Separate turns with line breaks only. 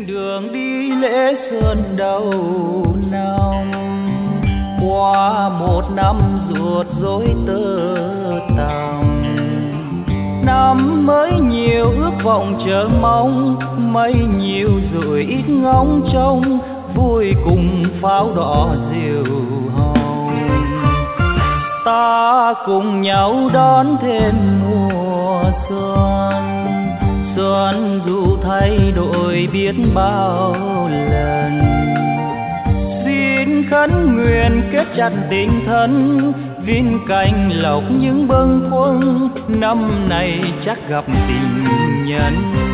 đường đi lễ xuân đầu năm, qua một năm ruột rối tơ tằm. Năm mới nhiều ước vọng chờ mong, mây nhiều rồi ít ngóng trông, vui cùng pháo đỏ diều hồng. Ta cùng nhau đón thêm mùa xuân, xuân dù thay đổi biết bao lần. Xin khấn nguyện kết chặt tình thân, viên cành lộc những bâng khuâng, năm này chắc gặp tình nhân.